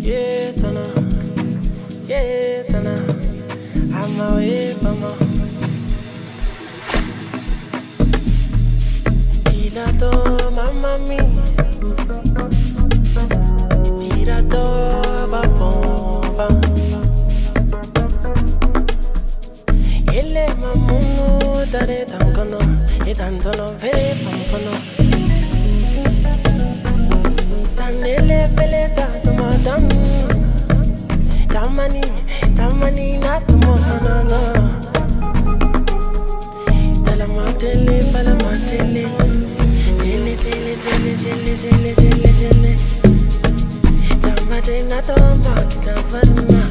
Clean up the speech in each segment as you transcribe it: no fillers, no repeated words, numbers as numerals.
I'm away from my Tirato, mamma mia Tirato, va bomba Ele mamunu dare tangono E tanto non vede fanfano Tanele vele tanto madam Tamani nato mohanana Dalla matele, bala matele Jele Tamate nato makita varna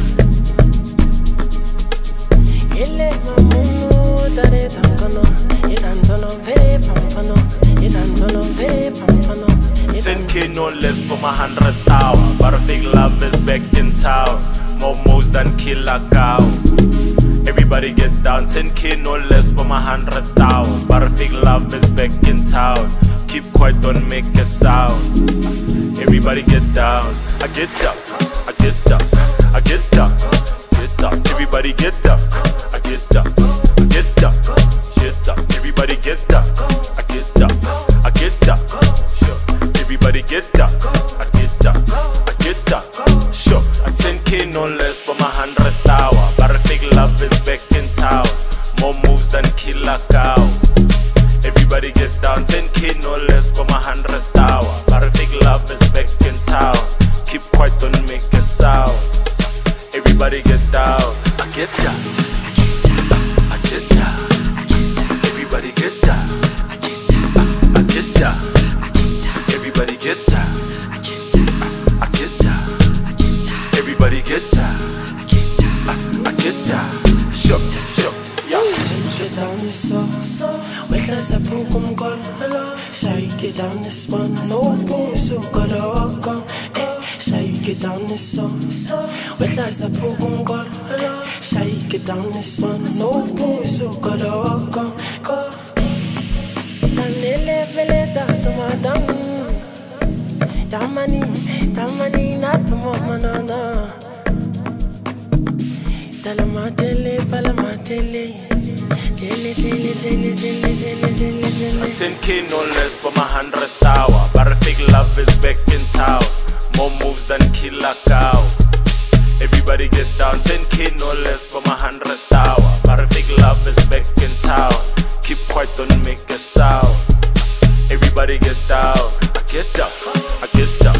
Ele mamunu dare tangono E tanto non vede fanfano E tanto non vede fanfano 10K no less for my 100th hour, but a fake love is back in town. More moves than killer cow. Everybody get down. 10K no less for my 100th hour, but a fake love is back in town. Keep quiet, don't make a sound. Everybody get down. I get up, I get up, I get up, get up. Everybody get up, I get up, I get up, get up. Everybody get up, I get up, I get up. Everybody get up, I get up, I get up. Sure, a 10K no less for my 100th hour, but a fake love is back in town. More moves than killer cow. Everybody get down. 10K no less for my 100th hour, but a fake love is back in town. Keep quiet, don't make a sound. Everybody get down. I get down, I get down, everybody get down, I get down. Everybody get down, I get down, everybody get down, I get down, sure, yes. Get down this song, with less a boom gun, shake it down this one, no boom, so gotta walk on. Shake it down this song, with less a boom gun, shake it down this one, no boom, so gotta walk on. Tanele vele tanto madam. Tamani nato mohanana Dalla matele, bala matele Jele 10K no less for my 100th hour, but a fake love is back in town. More moves than killer cow. Everybody get down. 10K no less for my 100th hour, but a fake love is back in town. Keep quiet, don't make a sound. Everybody get down. I get up, I get up,